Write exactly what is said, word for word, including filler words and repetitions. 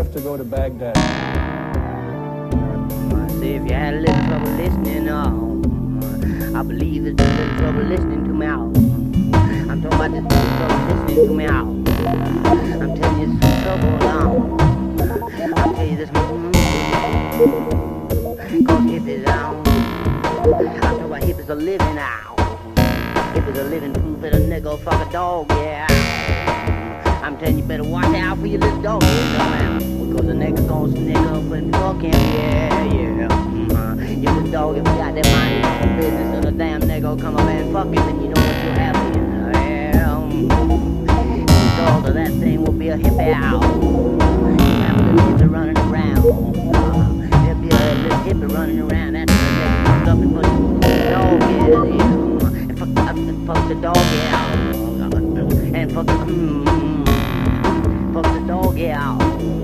have to go to Baghdad. See, if you had a little trouble listening, uh, I believe it's a little trouble listening to me out. I'm talking about this little trouble listening to me out. I'm telling you some trouble now. I'll tell you this, mm-hmm. Cause hippies out. I'm talking about hippies are living out. Hippies are living proof that a nigga fuck a dog, yeah. I'm telling you, better watch out for your little dog, you know, man. Because a nigga gon' sneak up and fuck him, yeah, yeah. Mm-hmm. Your little dog, if you got that mind your own business, and a damn nigga come up and fuck him, then you know what you'll have in hell. The dog of that thing will be a hippie out. You have a little hippie running around. Uh, there'll be a little hippie running around. That's the nigga comes up and puts the dog, yeah, yeah. And fuck, uh, and fuck the dog, yeah. And fuck the, mm, fuck the dog, yeah.